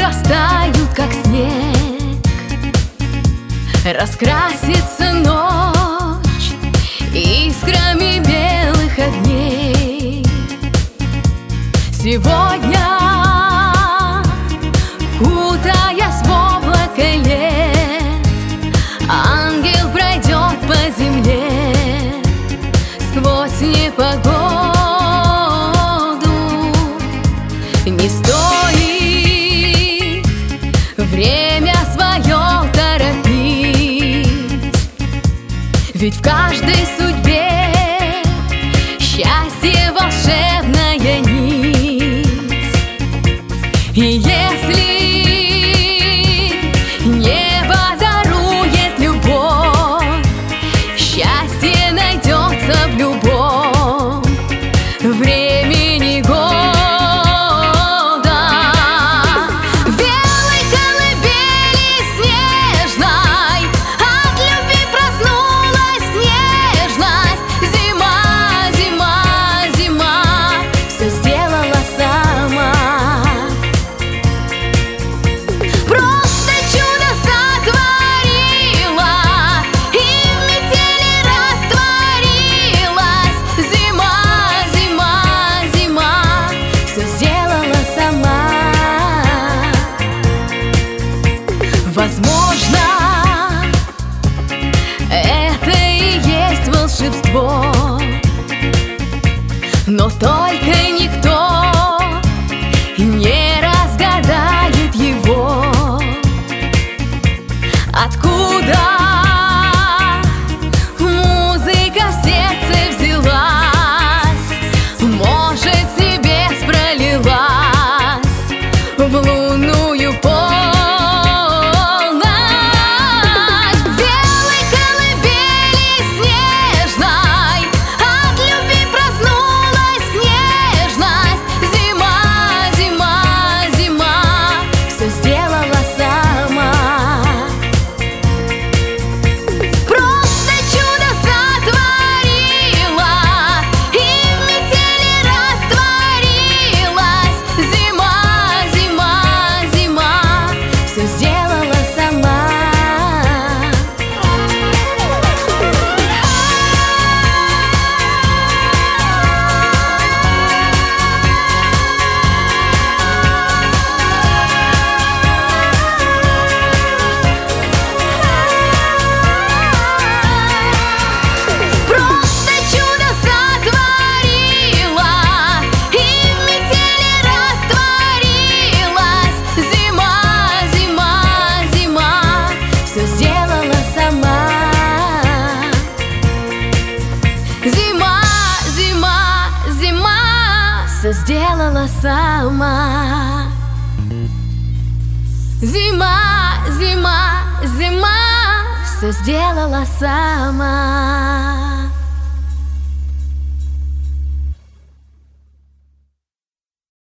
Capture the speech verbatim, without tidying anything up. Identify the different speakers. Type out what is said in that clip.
Speaker 1: растают, как снег. Раскрасится ночь искрами белых огней. Сегодня, кутаясь в облако лет, ангел пройдет по земле сквозь непогоду. Не стоит время свое торопить, ведь в каждой судьбе счастье — волшебная нить. И если небо дарует любовь, счастье найдется в любом времени года. Возможно, это и есть волшебство, но только никто не разгадает его. Откуда музыка в сердце взялась, может, с небес пролилась в лунную полночь. Все сделала сама. Зима, зима, зима, все сделала сама.